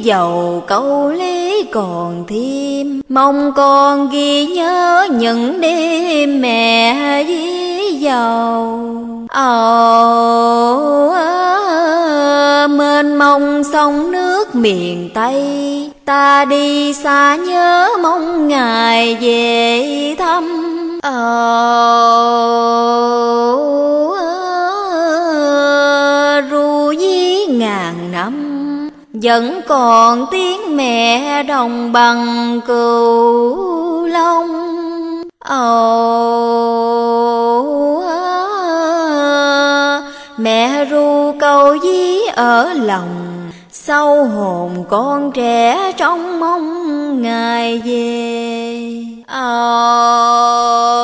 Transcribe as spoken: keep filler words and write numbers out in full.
dầu câu lý còn thêm, mong con ghi nhớ những đêm mẹ ví dầu. Ồ mênh mông sông nước miền Tây, ta đi xa nhớ mong ngày về thăm. Ồ ru ví ngàn năm, vẫn còn tiếng mẹ đồng bằng Cửu Long. Ồ mẹ ru câu ví ở lòng, sâu hồn con trẻ trong mong ngày về. Ồ